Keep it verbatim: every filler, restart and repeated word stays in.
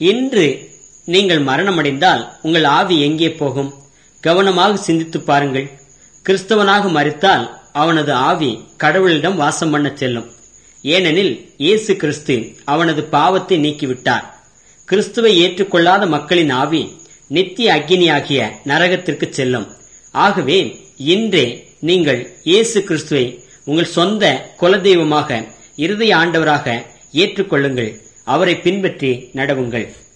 இன்று நீங்கள் மரணமடைந்தால் உங்கள் ஆவி எங்கே போகும்? கவனமாக சிந்தித்து பாருங்கள். கிறிஸ்தவனாக மரித்தால் அவனது ஆவி கடவுளிடம் வாசம் பண்ண செல்லும். ஏனெனில் இயேசு கிறிஸ்து அவனது பாவத்தை நீக்கிவிட்டார். கிறிஸ்துவை ஏற்றுக்கொள்ளாத மக்களின் ஆவி நித்திய அக்கினியாகிய நரகத்திற்கு செல்லும். ஆகவே இன்றே நீங்கள் இயேசு கிறிஸ்துவை உங்கள் சொந்த குலதெய்வமாக, இருதய ஆண்டவராக ஏற்றுக்கொள்ளுங்கள். அவரை பின்பற்றி நடவுங்கள்.